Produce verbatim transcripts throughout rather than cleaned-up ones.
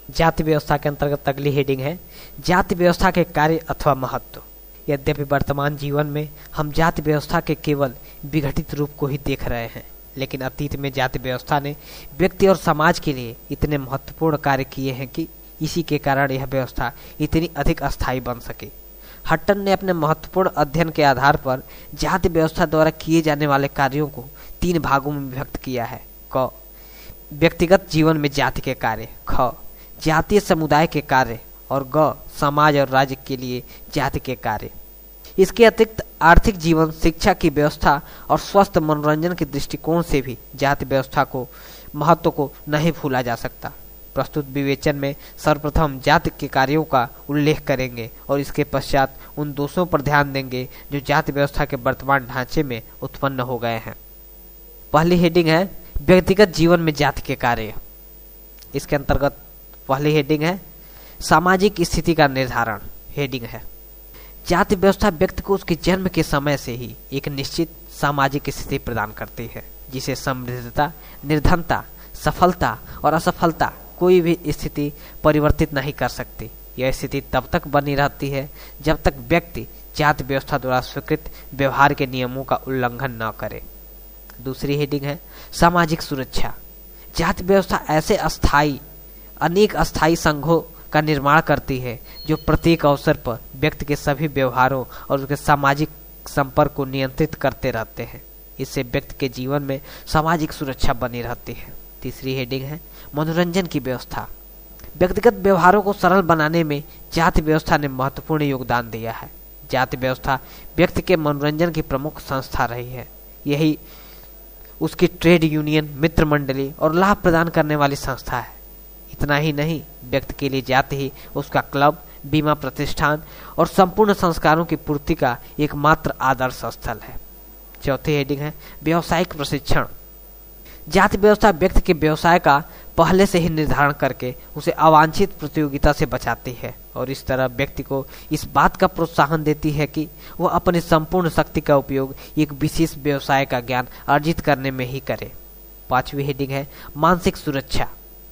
जाति व्यवस्था के अंतर्गत अगली हेडिंग है जाति व्यवस्था के कार्य अथवा महत्व। यद्यपि वर्तमान जीवन में हम जाति व्यवस्था के केवल विघटित रूप को ही देख रहे हैं, लेकिन अतीत में जाति व्यवस्था ने व्यक्ति और समाज के लिए इतने महत्वपूर्ण कार्य किए हैं कि इसी के कारण यह व्यवस्था इतनी अधिक अस्थायी बन सके। हट्टन ने अपने महत्वपूर्ण अध्ययन के आधार पर जाति व्यवस्था द्वारा किए जाने वाले कार्यों को तीन भागों में विभक्त किया है। क व्यक्तिगत जीवन में जाति के कार्य, ख जातीय समुदाय के कार्य और ग समाज और राज्य के लिए जाति के कार्य। इसके अतिरिक्त आर्थिक जीवन, शिक्षा की व्यवस्था और स्वस्थ मनोरंजन के दृष्टिकोण से भी जाति व्यवस्था को महत्व को नहीं भूला जा सकता। प्रस्तुत विवेचन में सर्वप्रथम जाति के कार्यों का उल्लेख करेंगे और इसके पश्चात उन दोषों पर ध्यान देंगे जो जाति व्यवस्था के वर्तमान ढांचे में उत्पन्न हो गए हैं। पहली हेडिंग है व्यक्तिगत जीवन में जाति के कार्य। इसके अंतर्गत पहली हेडिंग है सामाजिक स्थिति का निर्धारण। हेडिंग है जाति व्यवस्था व्यक्ति को उसके जन्म के समय से ही एक निश्चित सामाजिक स्थिति प्रदान करती है, जिसे समृद्धता, निर्धनता, सफलता और असफलता कोई भी स्थिति परिवर्तित नहीं कर सकती। यह स्थिति तब तक बनी रहती है जब तक व्यक्ति जाति व्यवस्था द्वारा स्वीकृत व्यवहार के नियमों का उल्लंघन न करे। दूसरी हेडिंग है सामाजिक सुरक्षा। जाति व्यवस्था ऐसे अस्थायी अनेक अस्थायी संघों का निर्माण करती है जो प्रत्येक अवसर पर व्यक्ति के सभी व्यवहारों और उसके सामाजिक संपर्क को नियंत्रित करते रहते हैं। इससे व्यक्ति के जीवन में सामाजिक सुरक्षा बनी रहती है। तीसरी हेडिंग है मनोरंजन की व्यवस्था। व्यक्तिगत व्यवहारों को सरल बनाने में जाति व्यवस्था ने महत्वपूर्ण योगदान दिया है। जाति व्यवस्था व्यक्ति के मनोरंजन की प्रमुख संस्था रही है। यही उसकी ट्रेड यूनियन, मित्र मंडली और लाभ प्रदान करने वाली संस्था है। इतना ही नहीं, व्यक्ति के लिए जाति ही उसका क्लब, बीमा प्रतिष्ठान और संपूर्ण संस्कारों की पूर्ति का एकमात्र आदर्श स्थल है। चौथी हेडिंग है व्यावसायिक प्रशिक्षण। जाति व्यवस्था व्यक्ति के व्यवसाय का पहले से ही निर्धारण करके उसे अवांछित प्रतियोगिता से बचाती है और इस तरह व्यक्ति को इस बात का प्रोत्साहन देती है कि वह अपनी संपूर्ण शक्ति का उपयोग एक विशेष व्यवसाय का ज्ञान अर्जित करने में ही करे। पांचवी हेडिंग है मानसिक सुरक्षा।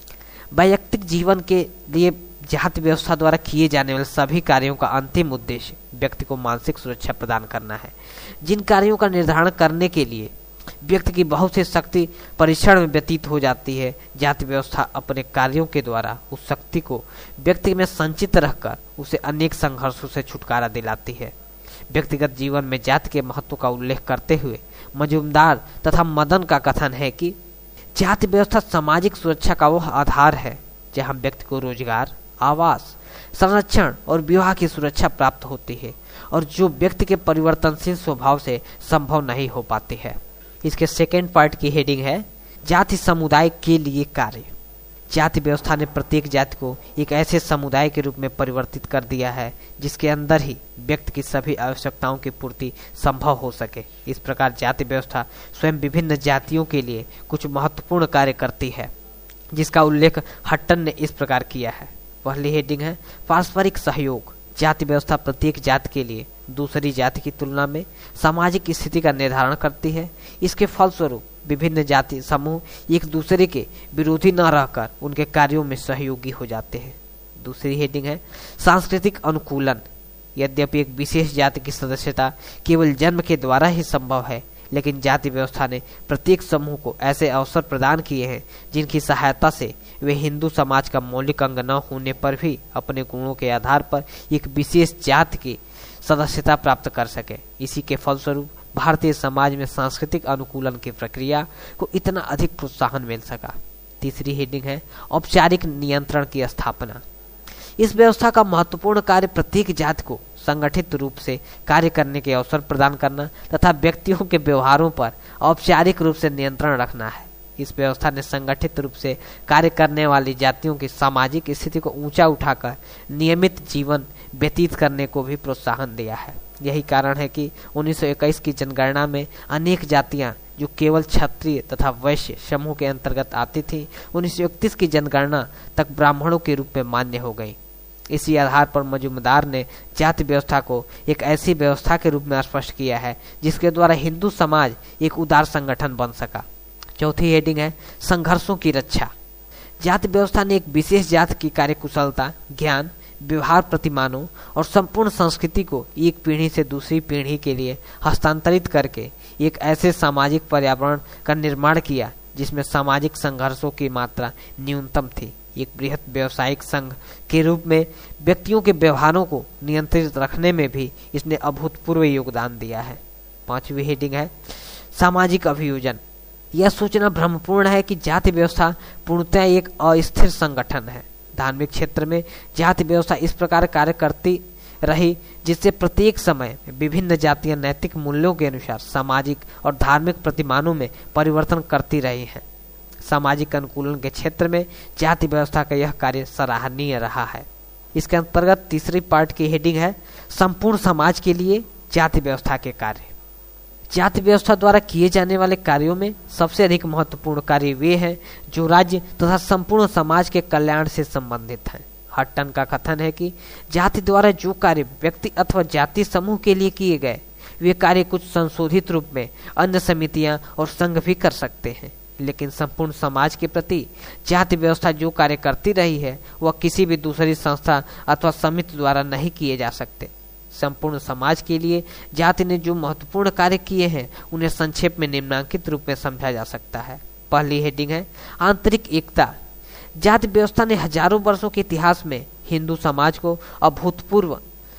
वैयक्तिक जीवन के लिए जाति व्यवस्था द्वारा किए जाने वाले सभी कार्यों का अंतिम उद्देश्य व्यक्ति को मानसिक सुरक्षा प्रदान करना है। जिन कार्यों का निर्धारण करने के लिए व्यक्ति की बहुत सी शक्ति परीक्षण में व्यतीत हो जाती है, जाति व्यवस्था अपने कार्यों के द्वारा उस शक्ति को व्यक्ति में संचित रखकर उसे अनेक संघर्षों से छुटकारा दिलाती है। व्यक्तिगत जीवन में जाति के महत्व का उल्लेख करते हुए मजूमदार तथा मदन का कथन है कि जाति व्यवस्था सामाजिक सुरक्षा का वह आधार है जहां व्यक्ति को रोजगार, आवास, संरक्षण और विवाह की सुरक्षा प्राप्त होती है और जो व्यक्ति के परिवर्तनशील स्वभाव से संभव नहीं हो पाती है। इसके सेकेंड पार्ट की हेडिंग है जाति समुदाय के लिए कार्य। जाति व्यवस्था ने प्रत्येक जाति को एक ऐसे समुदाय के रूप में परिवर्तित कर दिया है जिसके अंदर ही व्यक्ति की सभी आवश्यकताओं की पूर्ति संभव हो सके। इस प्रकार जाति व्यवस्था स्वयं विभिन्न जातियों के लिए कुछ महत्वपूर्ण कार्य करती है, जिसका उल्लेख हट्टन ने इस प्रकार किया है। पहली हेडिंग है पारस्परिक सहयोग। जाति व्यवस्था प्रत्येक जाति के लिए दूसरी जाति की तुलना में सामाजिक स्थिति का निर्धारण करती है। इसके फलस्वरूप विभिन्न जाति समूह एक दूसरे के विरोधी न रहकर उनके कार्यों में सहयोगी हो जाते हैं। दूसरी हेडिंग है सांस्कृतिक अनुकूलन। यद्यपि एक विशेष जाति की सदस्यता केवल जन्म के द्वारा ही संभव है, लेकिन जाति व्यवस्था ने प्रत्येक समूह को ऐसे अवसर प्रदान किए हैं जिनकी सहायता से वे हिंदू समाज का मौलिक अंग न होने पर भी अपने गुणों के आधार पर एक विशेष जाति की सदस्यता प्राप्त कर सके। इसी के फलस्वरूप भारतीय समाज में सांस्कृतिक अनुकूलन की प्रक्रिया को इतना अधिक प्रोत्साहन मिल सका। तीसरी हेडिंग है औपचारिक नियंत्रण की स्थापना। इस व्यवस्था का महत्वपूर्ण कार्य प्रत्येक जाति को संगठित रूप से कार्य करने के अवसर प्रदान करना तथा व्यक्तियों के व्यवहारों पर औपचारिक रूप से नियंत्रण रखना है। इस व्यवस्था ने संगठित रूप से कार्य करने वाली जातियों की सामाजिक स्थिति को ऊंचा उठाकर नियमित जीवन व्यतीत करने को भी प्रोत्साहन दिया है। यही कारण है कि उन्नीस सौ इक्कीस की जनगणना में अनेक जातियां जो केवल क्षत्रिय तथा वैश्य समूह के अंतर्गत आती थी, उन्नीस सौ इकतीस की जनगणना तक ब्राह्मणों के रूप में मान्य हो गई। इसी आधार पर मजूमदार ने जाति व्यवस्था को एक ऐसी व्यवस्था के रूप में स्पष्ट किया है जिसके द्वारा हिंदू समाज एक उदार संगठन बन सका। चौथी हेडिंग है संघर्षों की रक्षा। जाति व्यवस्था ने एक विशेष जाति की कार्यकुशलता, ज्ञान, व्यवहार प्रतिमानों और संपूर्ण संस्कृति को एक पीढ़ी से दूसरी पीढ़ी के लिए हस्तांतरित करके एक ऐसे सामाजिक पर्यावरण का निर्माण किया जिसमें सामाजिक संघर्षों की मात्रा न्यूनतम थी। एक बृहत व्यावसायिक संघ के रूप में व्यक्तियों के व्यवहारों को नियंत्रित रखने में भी इसने अभूतपूर्व योगदान दिया है। पांचवी हेडिंग है सामाजिक अभियोजन। यह सोचना भ्रमपूर्ण है कि जाति व्यवस्था पूर्णतः एक अस्थिर संगठन है। धार्मिक क्षेत्र में जाति व्यवस्था इस प्रकार कार्य करती रही जिससे प्रत्येक समय विभिन्न जातियां नैतिक मूल्यों के अनुसार सामाजिक और धार्मिक प्रतिमानों में परिवर्तन करती रही हैं। सामाजिक अनुकूलन के क्षेत्र में जाति व्यवस्था का यह कार्य सराहनीय रहा है। इसके अंतर्गत तीसरी पार्ट की हेडिंग है संपूर्ण समाज के लिए जाति व्यवस्था के कार्य। जाति व्यवस्था द्वारा किए जाने वाले कार्यों में सबसे अधिक महत्वपूर्ण कार्य वे हैं जो राज्य तथा संपूर्ण समाज के कल्याण से संबंधित हैं। हट्टन का कथन है कि जाति द्वारा जो कार्य व्यक्ति अथवा जाति समूह के लिए किए गए वे कार्य कुछ संशोधित रूप में अन्य समितियां और संघ भी कर सकते हैं, लेकिन संपूर्ण समाज के प्रति जाति व्यवस्था जो कार्य करती रही है वह किसी भी दूसरी संस्था अथवा समिति द्वारा नहीं किए जा सकते। संपूर्ण समाज के लिए जाति ने जो महत्वपूर्ण कार्य किए हैं उन्हें संक्षेप में निम्नांकित रूप में समझा जा सकता है। पहली हेडिंग है आंतरिक एकता। जाति व्यवस्था ने हजारों वर्षों के इतिहास में हिंदू समाज को अभूतपूर्व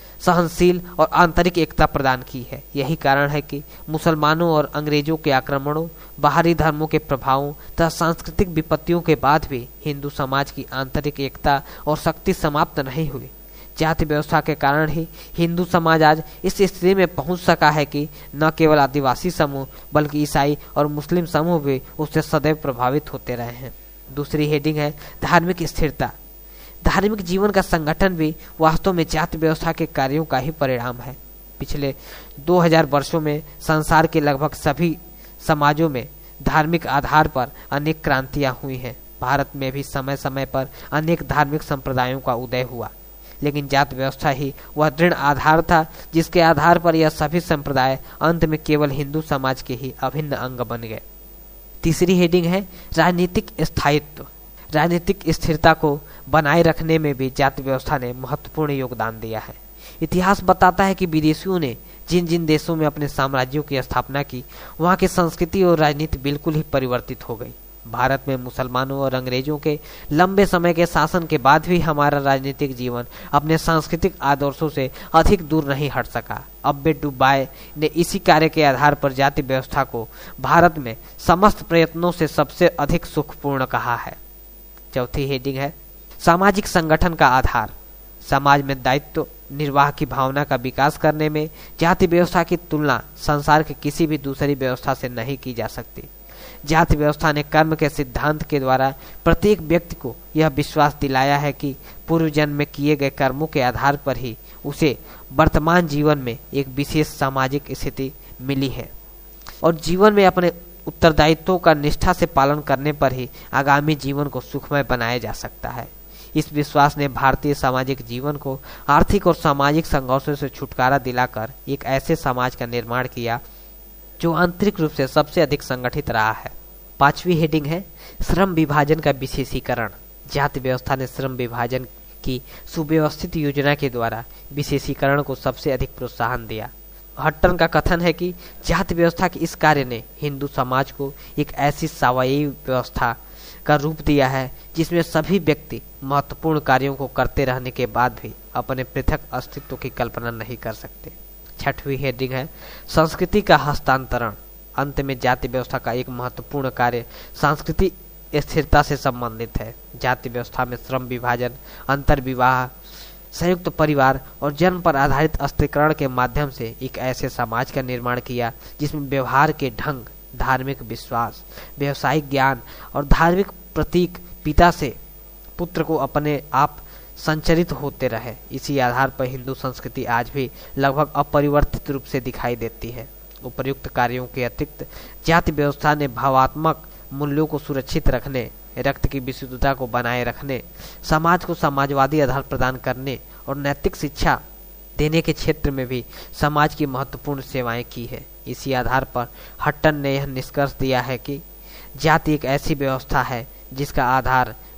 सहनशील और आंतरिक एकता प्रदान की है। यही कारण है कि मुसलमानों और अंग्रेजों के आक्रमणों, बाहरी धर्मों के प्रभावों तथा सांस्कृतिक विपत्तियों के बाद भी हिंदू समाज की आंतरिक एकता और शक्ति समाप्त नहीं हुई। जाति व्यवस्था के कारण ही हिंदू समाज आज इस स्थिति में पहुंच सका है कि न केवल आदिवासी समूह बल्कि ईसाई और मुस्लिम समूह भी उससे सदैव प्रभावित होते रहे हैं। दूसरी हेडिंग है धार्मिक स्थिरता। धार्मिक जीवन का संगठन भी वास्तव में जाति व्यवस्था के कार्यों का ही परिणाम है। पिछले दो हज़ार वर्षों में संसार के लगभग सभी समाजों में धार्मिक आधार पर अनेक क्रांतियां हुई हैं। भारत में भी समय समय पर अनेक धार्मिक संप्रदायों का उदय हुआ, लेकिन जाति व्यवस्था ही वह दृढ़ आधार था जिसके आधार पर यह सभी संप्रदाय अंत में केवल हिंदू समाज के ही अभिन्न अंग बन गए। तीसरी हेडिंग है राजनीतिक स्थायित्व। राजनीतिक स्थिरता को बनाए रखने में भी जाति व्यवस्था ने महत्वपूर्ण योगदान दिया है। इतिहास बताता है कि विदेशियों ने जिन जिन देशों में अपने साम्राज्यों की स्थापना की वहां की संस्कृति और राजनीति बिल्कुल ही परिवर्तित हो गई। भारत में मुसलमानों और अंग्रेजों के लंबे समय के शासन के बाद भी हमारा राजनीतिक जीवन अपने सांस्कृतिक आदर्शों से अधिक दूर नहीं हट सका। अब्बे डुबाय ने इसी कार्य के आधार पर जाति व्यवस्था को भारत में समस्त प्रयत्नों से सबसे अधिक सुखपूर्ण कहा है। चौथी हेडिंग है सामाजिक संगठन का आधार। समाज में दायित्व निर्वाह की भावना का विकास करने में जाति व्यवस्था की तुलना संसार की किसी भी दूसरी व्यवस्था से नहीं की जा सकती। जाति व्यवस्था ने कर्म के सिद्धांत के द्वारा प्रत्येक व्यक्ति को यह विश्वास दिलाया है कि पूर्व जन्म में किए गए कर्मों के आधार पर ही उसे वर्तमान जीवन में एक विशेष सामाजिक स्थिति मिली है और जीवन में अपने उत्तरदायित्वों का निष्ठा से पालन करने पर ही आगामी जीवन को सुखमय बनाया जा सकता है। इस विश्वास ने भारतीय सामाजिक जीवन को आर्थिक और सामाजिक संघर्षों से छुटकारा दिलाकर एक ऐसे समाज का निर्माण किया जो आंतरिक रूप से सबसे अधिक संगठित रहा है। पांचवी हेडिंग है श्रम विभाजन का विशेषीकरण। जाति व्यवस्था ने श्रम विभाजन की सुव्यवस्थित योजना के द्वारा विशेषीकरण को सबसे अधिक प्रोत्साहन दिया। हट्टन का कथन है कि जाति व्यवस्था के इस कार्य ने हिंदू समाज को एक ऐसी सावयवी व्यवस्था का रूप दिया है जिसमें सभी व्यक्ति महत्वपूर्ण कार्यों को करते रहने के बाद भी अपने पृथक अस्तित्व की कल्पना नहीं कर सकते। छठवीं हेडिंग है संस्कृति का हस्तांतरण। अंत में जाति व्यवस्था का एक महत्वपूर्ण कार्य सांस्कृतिक स्थिरता से संबंधित है। जाति व्यवस्था में श्रम विभाजन, अंतर विवाह, संयुक्त परिवार और जन्म पर आधारित अस्त्रीकरण के माध्यम से एक ऐसे समाज का निर्माण किया जिसमें व्यवहार के ढंग, धार्मिक विश्वास, व्यवसायिक ज्ञान और धार्मिक प्रतीक पिता से पुत्र को अपने आप संचरित होते रहे। इसी आधार पर हिंदू संस्कृति आज भी लगभग अपरिवर्तित रूप से दिखाई देती है। उपर्युक्त कार्यों के अतिरिक्त जाति व्यवस्था ने भावात्मक मूल्यों को सुरक्षित रखने, रक्त की विशुद्धता को बनाए रखने, समाज को समाजवादी आधार प्रदान करने और नैतिक शिक्षा देने के क्षेत्र में भी समाज की महत्वपूर्ण सेवाएं की है। इसी आधार पर हट्टन ने यह निष्कर्ष दिया है कि जाति एक ऐसी व्यवस्था है जिसका आधार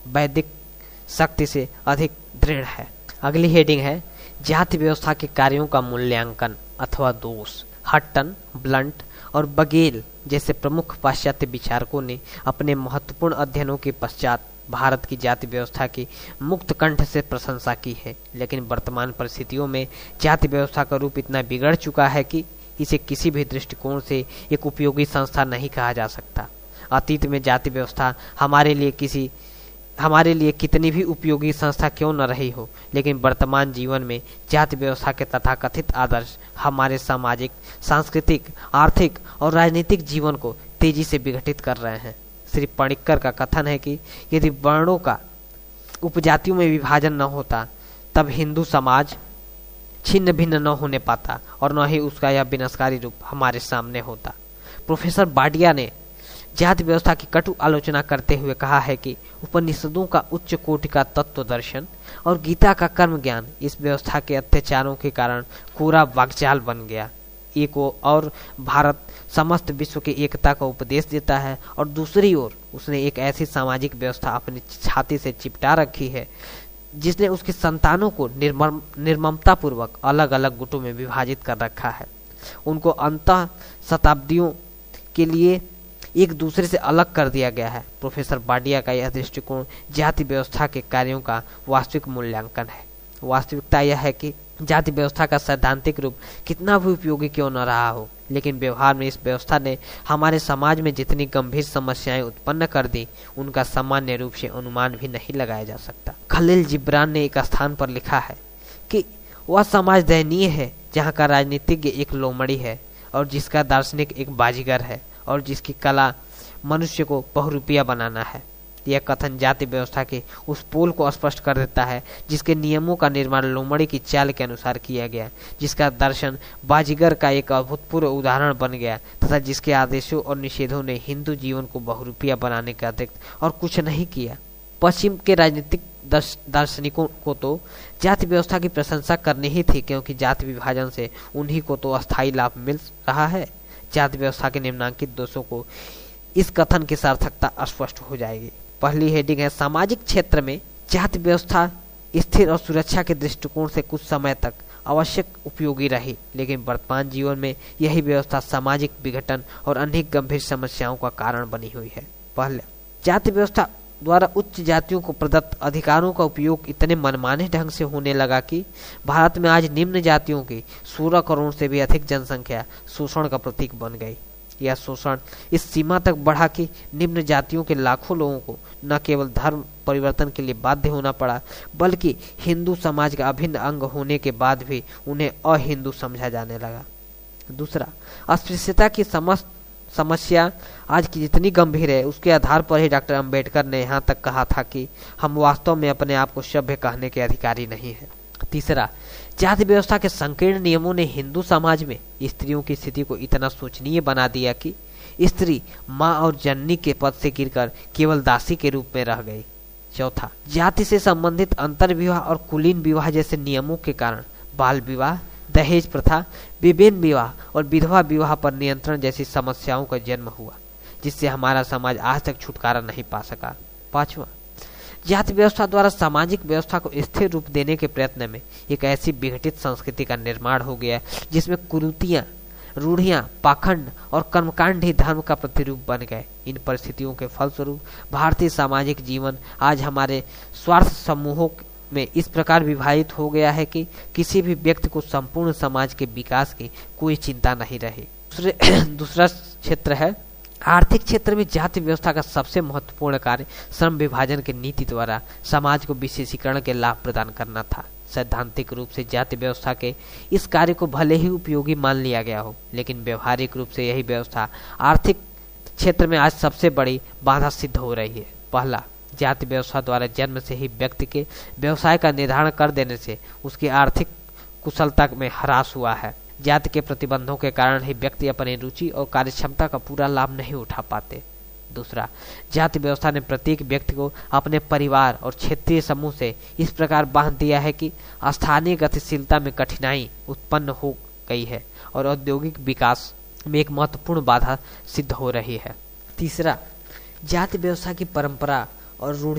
वैदिक शक्ति से अधिक दृढ़ है। अगली हेडिंग है जाति व्यवस्था के कार्यों का मूल्यांकन अथवा दोष। हट्टन, ब्लंट और बघेल जैसे प्रमुख पाश्चात्य विचारकों ने अपने महत्वपूर्ण अध्ययनों के पश्चात भारत की जाति व्यवस्था की मुक्त कंठ से प्रशंसा की है, लेकिन वर्तमान परिस्थितियों में जाति व्यवस्था का रूप इतना बिगड़ चुका है कि इसे किसी भी दृष्टिकोण से एक उपयोगी संस्था नहीं कहा जा सकता। अतीत में जाति व्यवस्था हमारे लिए किसी हमारे लिए कितनी भी उपयोगी संस्था क्यों न रही हो, लेकिन वर्तमान जीवन में जाति व्यवस्था के तथाकथित आदर्श हमारे सामाजिक, सांस्कृतिक, आर्थिक और राजनीतिक जीवन को तेजी से विघटित कर रहे हैं। श्री पणिक्कर का कथन है कि यदि वर्णों का उपजातियों में विभाजन न होता तब हिंदू समाज छिन्न भिन्न न होने पाता और न ही उसका यह विनाशकारी रूप हमारे सामने होता। प्रोफेसर बाडिया ने जाति व्यवस्था की कटु आलोचना करते हुए कहा है कि उपनिषदों का उच्च कोटि का तत्व दर्शन और गीता का कर्म ज्ञान इस व्यवस्था के अत्याचारों के कारण कोरा वाकजाल बन गया। एक और भारत समस्त विश्व की एकता का उपदेश देता है और दूसरी ओर उसने एक ऐसी सामाजिक व्यवस्था अपनी छाती से चिपटा रखी है जिसने उसकी संतानों को निर्मम निर्ममता पूर्वक अलग अलग गुटों में विभाजित कर रखा है। उनको अंतः शताब्दियों के लिए एक दूसरे से अलग कर दिया गया है। प्रोफेसर बाडिया का यह दृष्टिकोण जाति व्यवस्था के कार्यों का वास्तविक मूल्यांकन है। वास्तविकता यह है कि जाति व्यवस्था का सैद्धांतिक रूप कितना भी उपयोगी क्यों न रहा हो, लेकिन व्यवहार में इस व्यवस्था ने हमारे समाज में जितनी गंभीर समस्याएं उत्पन्न कर दी उनका सामान्य रूप से अनुमान भी नहीं लगाया जा सकता। खलील जिब्रान ने एक स्थान पर लिखा है कि वह समाज दयनीय है जहाँ का राजनीतिज्ञ एक लोमड़ी है और जिसका दार्शनिक एक बाजीगर है और जिसकी कला मनुष्य को बहुरूपिया बनाना है। यह कथन जाति व्यवस्था के उस पोल को स्पष्ट कर देता है जिसके नियमों का निर्माण लोमड़ी की चाल के अनुसार किया गया, जिसका दर्शन बाजीगर का एक अभूतपूर्व उदाहरण बन गया तथा जिसके आदेशों और निषेधों ने हिंदू जीवन को बहुरूपिया बनाने के अतिरिक्त और कुछ नहीं किया। पश्चिम के राजनीतिक दार्शनिकों को तो जाति व्यवस्था की प्रशंसा करनी ही थी, क्योंकि जाति विभाजन से उन्हीं को तो अस्थायी लाभ मिल रहा है। जाति व्यवस्था के निम्नांकित दोषों को इस कथन की सार्थकता स्पष्ट हो जाएगी। पहली हेडिंग है सामाजिक क्षेत्र में जाति व्यवस्था स्थिर और सुरक्षा के दृष्टिकोण से कुछ समय तक आवश्यक उपयोगी रही, लेकिन वर्तमान जीवन में यही व्यवस्था सामाजिक विघटन और अन्य गंभीर समस्याओं का कारण बनी हुई है। पहले, जाति व्यवस्था द्वारा उच्च जातियों को प्रदत्त अधिकारों का उपयोग इतने मनमाने ढंग से होने लगा कि भारत में आज निम्न जातियों की सोलह करोड़ से भी अधिक जनसंख्या शोषण का प्रतीक बन गई। यह शोषण इस सीमा तक बढ़ा कि निम्न जातियों के लाखों लोगों को न केवल धर्म परिवर्तन के लिए बाध्य होना पड़ा, बल्कि हिंदू समाज का अभिन्न अंग होने के बाद भी उन्हें अहिंदू समझा जाने लगा। दूसरा, अस्पृश्यता की समस्त समस्या आज की जितनी गंभीर है उसके आधार पर ही डॉक्टर अंबेडकर ने यहाँ तक कहा था कि हम वास्तव में अपने आप को सभ्य कहने के अधिकारी नहीं हैं। तीसरा, जाति व्यवस्था के संकीर्ण नियमों ने हिंदू समाज में स्त्रियों की स्थिति को इतना शोचनीय बना दिया कि स्त्री माँ और जननी के पद से गिरकर केवल दासी के रूप में रह गई। चौथा, जाति से संबंधित अंतर विवाह और कुलीन विवाह जैसे नियमों के कारण बाल विवाह, दहेज प्रथा, विभिन्न विवाह और विधवा विवाह पर नियंत्रण जैसी समस्याओं का जन्म हुआ, जिससे हमारा समाज आज तक छुटकारा नहीं पा सका। पांचवा, जाति व्यवस्था द्वारा सामाजिक व्यवस्था को स्थिर रूप देने के प्रयत्न में एक ऐसी विघटित संस्कृति का निर्माण हो गया जिसमें कुरीतियां, रूढ़ियां, पाखंड और कर्मकांड ही धर्म का प्रतिरूप बन गए। इन परिस्थितियों के फलस्वरूप भारतीय सामाजिक जीवन आज हमारे स्वार्थ समूहों में इस प्रकार विभाजित हो गया है कि किसी भी व्यक्ति को संपूर्ण समाज के विकास की कोई चिंता नहीं रही। दूसरा क्षेत्र है आर्थिक क्षेत्र में जाति व्यवस्था का सबसे महत्वपूर्ण कार्य श्रम विभाजन की नीति द्वारा समाज को विशेषीकरण के लाभ प्रदान करना था। सैद्धांतिक रूप से जाति व्यवस्था के इस कार्य को भले ही उपयोगी मान लिया गया हो, लेकिन व्यवहारिक रूप से यही व्यवस्था आर्थिक क्षेत्र में आज सबसे बड़ी बाधा सिद्ध हो रही है। पहला, जाति व्यवस्था द्वारा जन्म से ही व्यक्ति के व्यवसाय का निर्धारण कर देने से उसकी आर्थिक कुशलता में ह्रास हुआ है। जाति के प्रतिबंधों के कारण ही व्यक्ति अपनी रुचि और कार्यक्षमता का पूरा लाभ नहीं उठा पाते। दूसरा, जाति व्यवस्था ने प्रत्येक व्यक्ति को अपने परिवार और क्षेत्रीय समूह से इस प्रकार बांध दिया है कि स्थानीय गतिशीलता में कठिनाई उत्पन्न हो गई है और औद्योगिक विकास में एक महत्वपूर्ण बाधा सिद्ध हो रही है। तीसरा, जाति व्यवस्था की परंपरा और रूढ़ि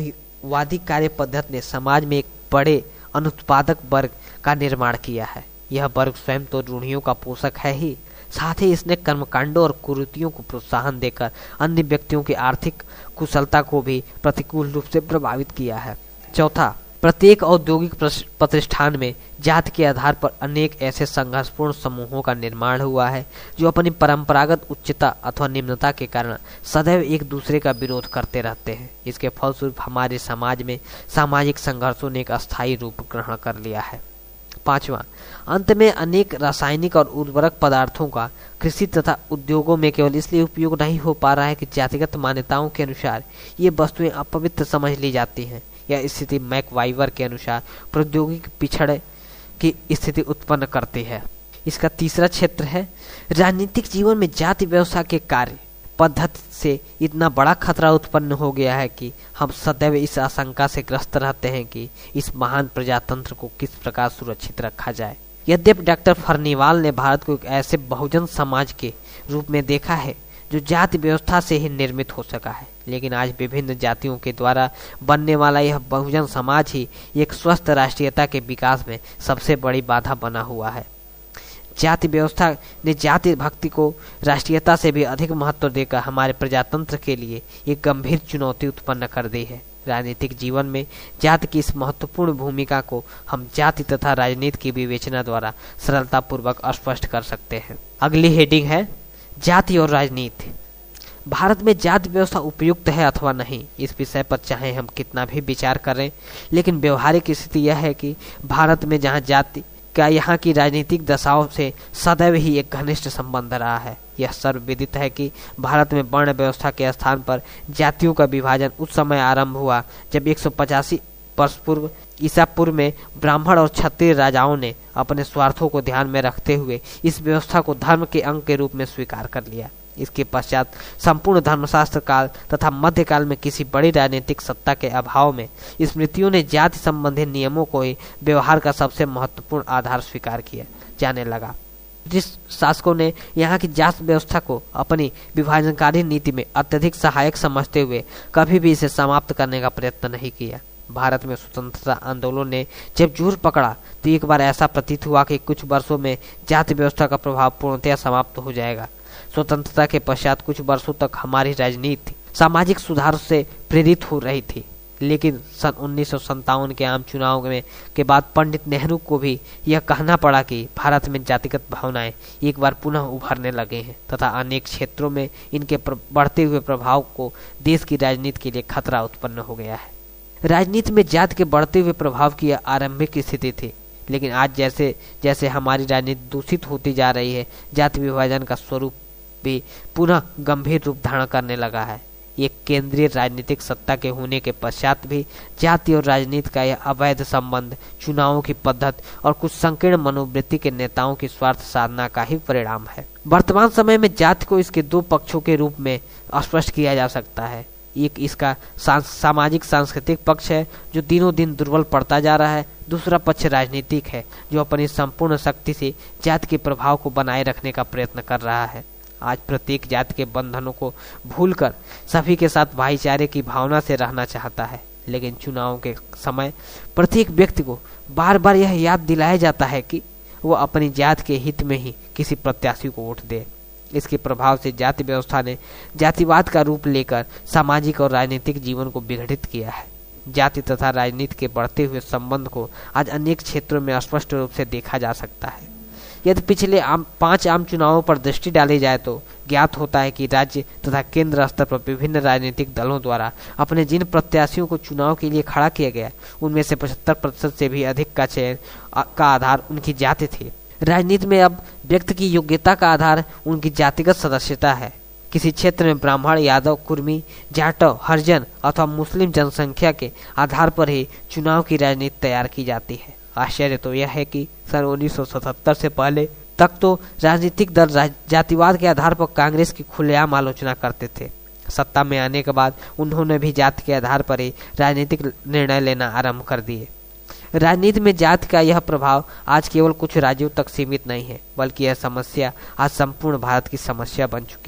वादी कार्य पद्धति ने समाज में एक बड़े अनुत्पादक वर्ग का निर्माण किया है। यह वर्ग स्वयं तो रूढ़ियों का पोषक है ही, साथ ही इसने कर्मकांडों और कुरीतियों को प्रोत्साहन देकर अन्य व्यक्तियों की आर्थिक कुशलता को भी प्रतिकूल रूप से प्रभावित किया है। चौथा, प्रत्येक औद्योगिक प्रतिष्ठान में जाति के आधार पर अनेक ऐसे संघर्षपूर्ण समूहों का निर्माण हुआ है जो अपनी परंपरागत उच्चता अथवा निम्नता के कारण सदैव एक दूसरे का विरोध करते रहते हैं। इसके फलस्वरूप हमारे समाज में सामाजिक संघर्षों ने एक अस्थायी रूप ग्रहण कर लिया है। पांचवा, अंत में अनेक रासायनिक और उर्वरक पदार्थों का कृषि तथा उद्योगों में केवल इसलिए उपयोग नहीं हो पा रहा है कि जातिगत मान्यताओं के अनुसार ये वस्तुएं अपवित्र समझ ली जाती हैं। यह स्थिति मैकवाइवर के अनुसार प्रौद्योगिक पिछड़े की स्थिति उत्पन्न करती है। इसका तीसरा क्षेत्र है राजनीतिक जीवन में जाति व्यवस्था के कार्य पद्धति से इतना बड़ा खतरा उत्पन्न हो गया है कि हम सदैव इस आशंका से ग्रस्त रहते हैं कि इस महान प्रजातंत्र को किस प्रकार सुरक्षित रखा जाए। यद्यपि डॉक्टर फर्नीवाल ने भारत को एक ऐसे बहुजन समाज के रूप में देखा है जो जाति व्यवस्था से ही निर्मित हो सका है, लेकिन आज विभिन्न जातियों के द्वारा बनने वाला यह बहुजन समाज ही एक स्वस्थ राष्ट्रीयता के विकास में सबसे बड़ी बाधा बना हुआ है। जाति व्यवस्था ने जाति भक्ति को राष्ट्रीयता से भी अधिक महत्व देकर हमारे प्रजातंत्र के लिए एक गंभीर चुनौती उत्पन्न कर दी है। राजनीतिक जीवन में जाति की इस महत्वपूर्ण भूमिका को हम जाति तथा राजनीति की विवेचना द्वारा सरलता पूर्वक स्पष्ट कर सकते हैं। अगली हेडिंग है जाति और राजनीति। भारत में जाति व्यवस्था उपयुक्त है अथवा नहीं, इस विषय पर चाहे हम कितना भी विचार करें, लेकिन व्यवहारिक स्थिति यह है कि भारत में जहां जाति का यहाँ की राजनीतिक दशाओं से सदैव ही एक घनिष्ठ संबंध रहा है। यह सर्वविदित है कि भारत में वर्ण व्यवस्था के स्थान पर जातियों का विभाजन उस समय आरंभ हुआ जब एक सौ पचासी वर्ष पूर्व ईसा पूर्व में ब्राह्मण और क्षत्रिय राजाओं ने अपने स्वार्थों को ध्यान में रखते हुए इस व्यवस्था को धर्म के अंग के रूप में स्वीकार कर लिया। इसके पश्चात संपूर्ण धर्मशास्त्र काल तथा मध्यकाल में किसी बड़ी राजनीतिक सत्ता के अभाव में स्मृतियों ने जाति संबंधी नियमों को ही व्यवहार का सबसे महत्वपूर्ण आधार स्वीकार किया जाने लगा। जिस शासकों ने यहाँ की जाति व्यवस्था को अपनी विभाजनकारी नीति में अत्यधिक सहायक समझते हुए कभी भी इसे समाप्त करने का प्रयत्न नहीं किया। भारत में स्वतंत्रता आंदोलन ने जब जोर पकड़ा तो एक बार ऐसा प्रतीत हुआ कि कुछ वर्षों में जाति व्यवस्था का प्रभाव पूर्णतया समाप्त हो जाएगा। स्वतंत्रता के पश्चात कुछ वर्षों तक हमारी राजनीति सामाजिक सुधार से प्रेरित हो रही थी, लेकिन सन उन्नीस सौ सत्तावन के आम चुनाव में के बाद पंडित नेहरू को भी यह कहना पड़ा कि भारत में जातिगत भावनाएं एक बार पुनः उभरने लगे हैं तथा अनेक क्षेत्रों में इनके बढ़ते हुए प्रभाव को देश की राजनीति के लिए खतरा उत्पन्न हो गया है। राजनीति में जाति के बढ़ते हुए प्रभाव की यह आरंभिक स्थिति थी, लेकिन आज जैसे जैसे हमारी राजनीति दूषित होती जा रही है, जाति विभाजन का स्वरूप भी पुनः गंभीर रूप धारण करने लगा है। एक केंद्रीय राजनीतिक सत्ता के होने के पश्चात भी जाति और राजनीति का यह अवैध संबंध चुनावों की पद्धति और कुछ संकीर्ण मनोवृत्ति के नेताओं की स्वार्थ साधना का ही परिणाम है। वर्तमान समय में जाति को इसके दो पक्षों के रूप में स्पष्ट किया जा सकता है। एक इसका सामाजिक सांस्कृतिक पक्ष है जो दिनों दिन दुर्बल पड़ता जा रहा है। दूसरा पक्ष राजनीतिक है जो अपनी संपूर्ण शक्ति से जाति के प्रभाव को बनाए रखने का प्रयत्न कर रहा है। आज प्रत्येक जाति के बंधनों को भूलकर सभी के साथ भाईचारे की भावना से रहना चाहता है, लेकिन चुनावों के समय प्रत्येक व्यक्ति को बार बार यह याद दिलाया जाता है कि वह अपनी जाति के हित में ही किसी प्रत्याशी को वोट दे। इसके प्रभाव से जाति व्यवस्था ने जातिवाद का रूप लेकर सामाजिक और राजनीतिक जीवन को विघटित किया है। जाति तथा राजनीति के बढ़ते हुए संबंध को आज अनेक क्षेत्रों में स्पष्ट रूप से देखा जा सकता है। यदि पिछले आम पांच आम चुनावों पर दृष्टि डाली जाए तो ज्ञात होता है कि राज्य तथा केंद्र स्तर पर विभिन्न राजनीतिक दलों द्वारा अपने जिन प्रत्याशियों को चुनाव के लिए खड़ा किया गया उनमें से पचहत्तर प्रतिशत से भी अधिक का चयन का आधार उनकी जाति थी। राजनीति में अब व्यक्ति की योग्यता का आधार उनकी जातिगत सदस्यता है। किसी क्षेत्र में ब्राह्मण, यादव, कुर्मी, जाटव, हरिजन अथवा मुस्लिम जनसंख्या के आधार पर ही चुनाव की राजनीति तैयार की जाती है। आश्चर्य तो यह है कि सन उन्नीस सौ सतहत्तर से पहले तक तो राजनीतिक दल जातिवाद के आधार पर कांग्रेस की खुलेआम आलोचना करते थे। सत्ता में आने के बाद उन्होंने भी जाति के आधार पर ही राजनीतिक निर्णय लेना आरंभ कर दिए। राजनीति में जाति का यह प्रभाव आज केवल कुछ राज्यों तक सीमित नहीं है, बल्कि यह समस्या आज संपूर्ण भारत की समस्या बन चुकी है।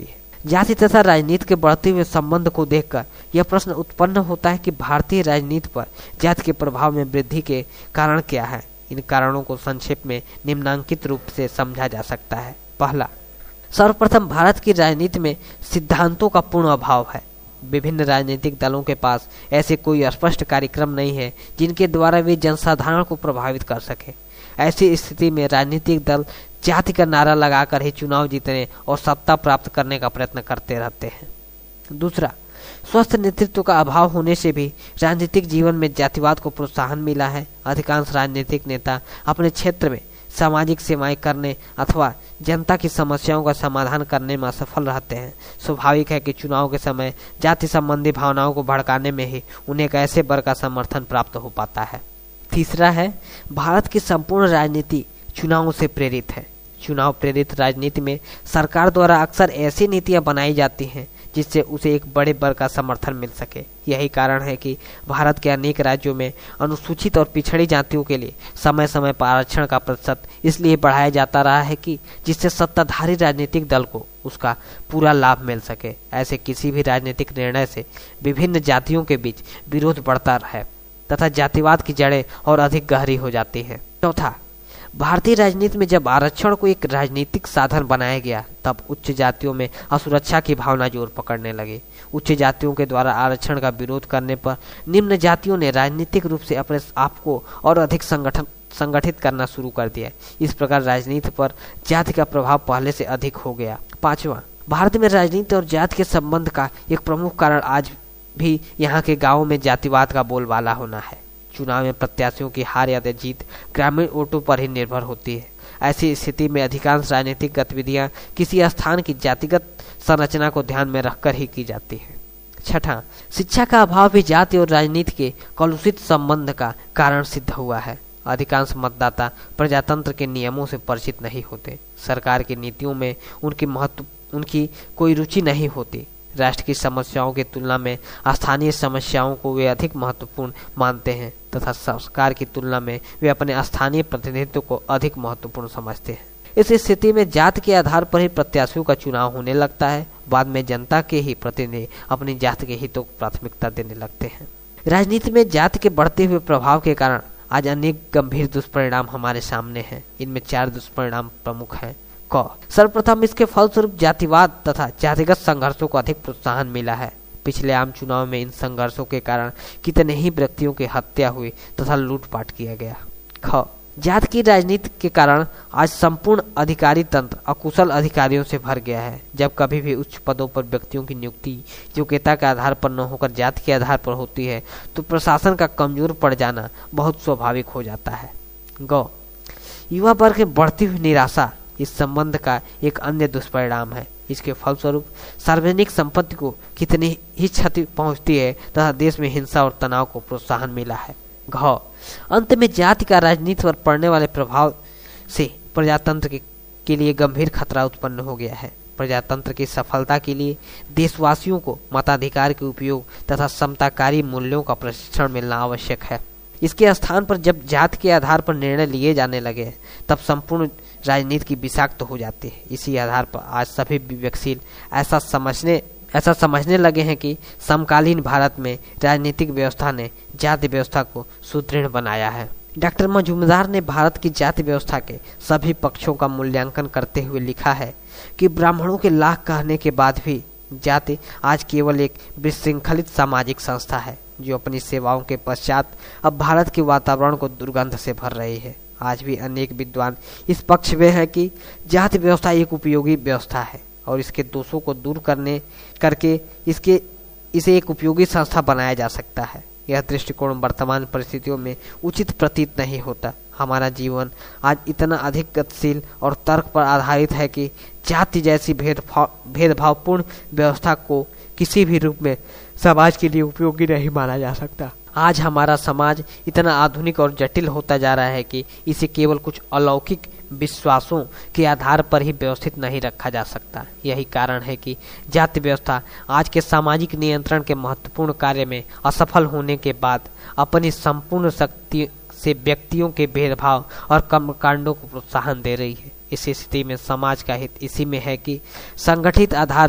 जाति तथा राजनीति के बढ़ते हुए संबंध को देखकर यह प्रश्न उत्पन्न होता है कि भारतीय राजनीति पर जाति के प्रभाव में वृद्धि के कारण क्या है। इन कारणों को संक्षेप में निम्नांकित रूप से समझा जा सकता है। पहला, सर्वप्रथम भारत की राजनीति में सिद्धांतों का पूर्ण अभाव है। विभिन्न राजनीतिक दलों के पास ऐसे कोई स्पष्ट कार्यक्रम नहीं है जिनके द्वारा वे जनसाधारण को प्रभावित कर सके। ऐसी स्थिति में राजनीतिक दल जाति का नारा लगाकर ही चुनाव जीतने और सत्ता प्राप्त करने का प्रयत्न करते रहते हैं। दूसरा, स्वस्थ नेतृत्व का अभाव होने से भी राजनीतिक जीवन में जातिवाद को प्रोत्साहन मिला है। अधिकांश राजनीतिक नेता अपने क्षेत्र में सामाजिक सेवाएं करने अथवा जनता की समस्याओं का समाधान करने में असफल रहते हैं। स्वाभाविक है कि चुनाव के समय जाति संबंधी भावनाओं को भड़काने में ही उन्हें एक ऐसे वर्ग का समर्थन प्राप्त हो पाता है। तीसरा है, भारत की संपूर्ण राजनीति चुनावों से प्रेरित है। चुनाव प्रेरित राजनीति में सरकार द्वारा अक्सर ऐसी नीतियां बनाई जाती हैं जिससे उसे एक बड़े वर्ग का समर्थन मिल सके। यही कारण है कि भारत के अनेक राज्यों में अनुसूचित और पिछड़ी जातियों के लिए समय समय पर आरक्षण का प्रतिशत इसलिए बढ़ाया जाता रहा है कि जिससे सत्ताधारी राजनीतिक दल को उसका पूरा लाभ मिल सके। ऐसे किसी भी राजनीतिक निर्णय से विभिन्न जातियों के बीच विरोध बढ़ता है तथा जातिवाद की जड़ें और अधिक गहरी हो जाती हैं। चौथा, भारतीय राजनीति में जब आरक्षण को एक राजनीतिक साधन बनाया गया तब उच्च जातियों में असुरक्षा की भावना जोर पकड़ने लगी। उच्च जातियों के द्वारा आरक्षण का विरोध करने पर निम्न जातियों ने राजनीतिक रूप से अपने आप को और अधिक संगठन संगठित करना शुरू कर दिया। इस प्रकार राजनीति पर जाति का प्रभाव पहले से अधिक हो गया। पांचवा, भारत में राजनीति और जाति के संबंध का एक प्रमुख कारण आज भी यहाँ के गाँवों में जातिवाद का बोलबाला होना है। चुनाव में प्रत्याशियों की हार या जीत ग्रामीण वोटों पर ही निर्भर होती है। ऐसी स्थिति में अधिकांश राजनीतिक गतिविधियां किसी स्थान की जातिगत संरचना को ध्यान में रखकर ही की जाती है। छठा, शिक्षा का अभाव भी जाति और राजनीति के कलुषित संबंध का कारण सिद्ध हुआ है। अधिकांश मतदाता प्रजातंत्र के नियमों से परिचित नहीं होते। सरकार की नीतियों में उनकी महत्व उनकी कोई रुचि नहीं होती। राष्ट्र की समस्याओं की तुलना में स्थानीय समस्याओं को वे अधिक महत्वपूर्ण मानते हैं तथा सरकार की तुलना में वे अपने स्थानीय प्रतिनिधित्व को अधिक महत्वपूर्ण समझते हैं। इस स्थिति में जाति के आधार पर ही प्रत्याशियों का चुनाव होने लगता है। बाद में जनता के ही प्रतिनिधि अपनी जाति के हितों को प्राथमिकता देने लगते हैं। राजनीति में जाति के बढ़ते हुए प्रभाव के कारण आज अनेक गंभीर दुष्परिणाम हमारे सामने हैं। इनमें चार दुष्परिणाम प्रमुख हैं। क सर्वप्रथम, इसके फलस्वरूप जातिवाद तथा जातिगत संघर्षों को अधिक प्रोत्साहन मिला है। पिछले आम चुनाव में इन संघर्षों के कारण कितने ही व्यक्तियों की हत्या हुई तथा लूटपाट किया गया। ख जाति की राजनीति के कारण आज संपूर्ण अधिकारी तंत्र अकुशल अधिकारियों से भर गया है। जब कभी भी उच्च पदों पर व्यक्तियों की नियुक्ति योग्यता के आधार पर न होकर जाति के आधार पर होती है तो प्रशासन का कमजोर पड़ जाना बहुत स्वाभाविक हो जाता है। ग युवा वर्ग में बढ़ती हुई निराशा इस संबंध का एक अन्य दुष्परिणाम है। इसके फलस्वरूप सार्वजनिक संपत्ति को कितनी ही क्षति पहुंचती है तथा देश में हिंसा और तनाव को प्रोत्साहन मिला है। घ अंत में जाति का राजनीति पर पड़ने वाले प्रभाव से प्रजातंत्र के, के लिए गंभीर खतरा उत्पन्न हो गया है। प्रजातंत्र की सफलता के लिए देशवासियों को मताधिकार के उपयोग तथा समताकारी मूल्यों का प्रशिक्षण मिलना आवश्यक है। इसके स्थान पर जब जाति के आधार पर निर्णय लिए जाने लगे तब संपूर्ण राजनीति की विषाक्त हो जाती है। इसी आधार पर आज सभी विवेकशील ऐसा समझने ऐसा समझने लगे हैं कि समकालीन भारत में राजनीतिक व्यवस्था ने जाति व्यवस्था को सुदृढ़ बनाया है। डॉक्टर मजूमदार ने भारत की जाति व्यवस्था के सभी पक्षों का मूल्यांकन करते हुए लिखा है कि ब्राह्मणों के लाख कहने के बाद भी जाति आज केवल एक विशृंखलित सामाजिक संस्था है जो अपनी सेवाओं के पश्चात अब भारत के वातावरण को दुर्गंध से भर रही है। आज भी अनेक विद्वान इस पक्ष में है कि जाति व्यवस्था एक उपयोगी व्यवस्था है और इसके दोषों को दूर करने करके इसके इसे एक उपयोगी संस्था बनाया जा सकता है। यह दृष्टिकोण वर्तमान परिस्थितियों में उचित प्रतीत नहीं होता। हमारा जीवन आज इतना अधिक गतिशील और तर्क पर आधारित है कि जाति जैसी भेदभाव भेदभावपूर्ण व्यवस्था को किसी भी रूप में समाज के लिए उपयोगी नहीं माना जा सकता। आज हमारा समाज इतना आधुनिक और जटिल होता जा रहा है कि इसे केवल कुछ अलौकिक विश्वासों के आधार पर ही व्यवस्थित नहीं रखा जा सकता। यही कारण है कि जाति व्यवस्था आज के सामाजिक नियंत्रण के महत्वपूर्ण कार्य में असफल होने के बाद अपनी संपूर्ण शक्ति से व्यक्तियों के भेदभाव और कर्मकांडों को प्रोत्साहन दे रही है। इस स्थिति में समाज का हित इसी में है कि संगठित आधार पर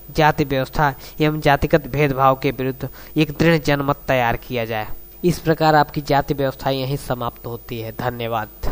जाति व्यवस्था एवं जातिगत भेदभाव के विरुद्ध एक दृढ़ जनमत तैयार किया जाए। इस प्रकार आपकी जाति व्यवस्था यहीं समाप्त होती है। धन्यवाद।